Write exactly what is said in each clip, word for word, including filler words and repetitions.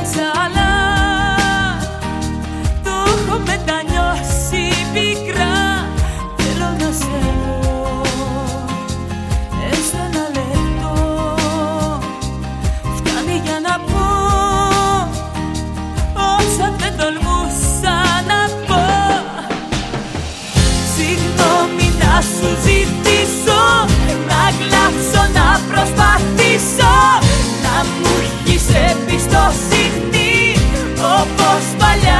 Έφταξα αλλά το έχω μετανιώσει πικρά. Θέλω να σε δω έστω ένα λεπτό, φτάνει για να πω όσα δεν τολμούσα να πω. Συγγνώμη να σου ζητήσω, να κλάψω, να προσπαθήσω, να μου έχεις εμπιστοσύνη όπως παλιά.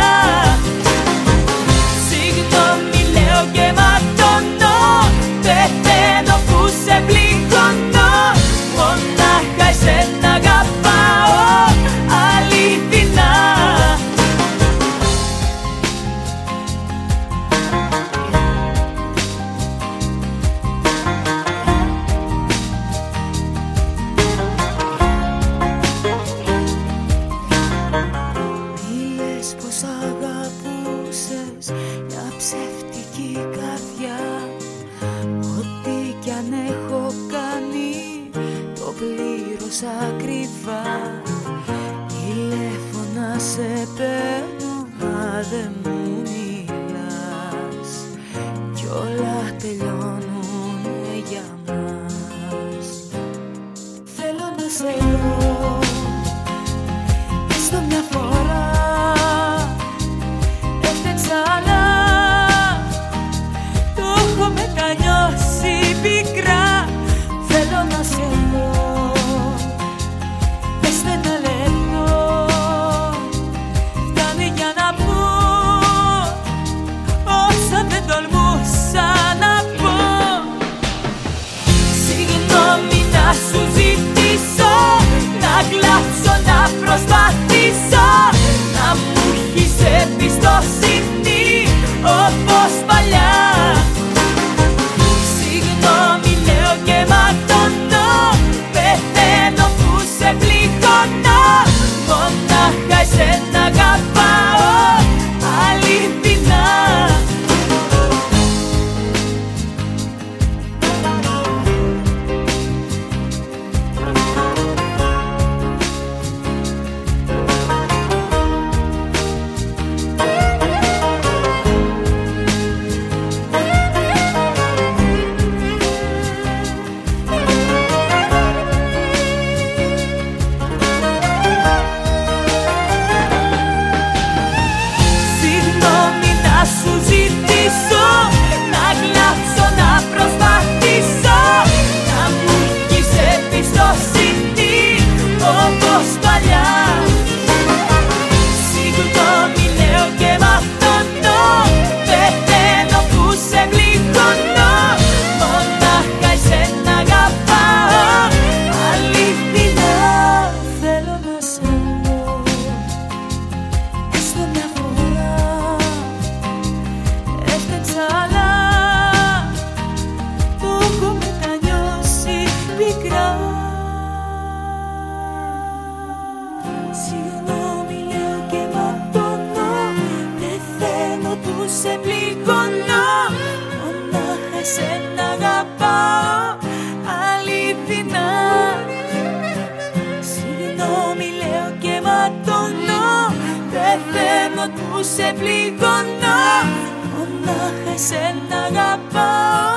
Συγγνώμη λέω και ματώνω, πεθαίνω που σε πληγώνω, μονάχα εσένα αγαπάω αληθινά. Πως αγαπούσες μια ψεύτικη καρδιά, ό,τι κι αν έχω κάνει το πλήρωσα ακριβά. Τηλέφωνα σε παίρνω μα δεν μου μιλάς, κι όλα τελειώνουνε για μας. Θέλω να σε δω έστω μια φορά, αλλά το έχω μετανιώσει πικρά. Θέλω να σε δω έστω ένα λεπτό, φτάνει για να πω όσα δεν τολμούσα να πω. Συγγνώμη να σου ζητήσω, να κλάψω, να προσπαθήσω, να μου έχεις εμπιστοσύνη όπως παλιά. Συγγνώμη λέω και ματώνω, πεθαίνω που σε πληγώνω, μονάχα εσένα αγαπάω αληθινά. Σου ζητήσω, να κλάψω, να προσπαθήσω, να μου έχεις εμπιστοσύνη όπως παλιά. Συγγνώμη λέω και ματώνω, πεθαίνω που σε πληγώνω, μονάχα εσένα αγαπάω αληθινά. Θέλω να σε δω έστω μια φορά, αλλά το έχω μετανιώσει πικρά. Συγγνώμη λέω και ματώνω, πεθαίνω που σε πληγώνω, μονάχα εσένα αγαπάω αληθινά. Συγγνώμη λέω και ματώνω, πεθαίνω που σε πληγώνω, μονάχα εσένα αγαπάω.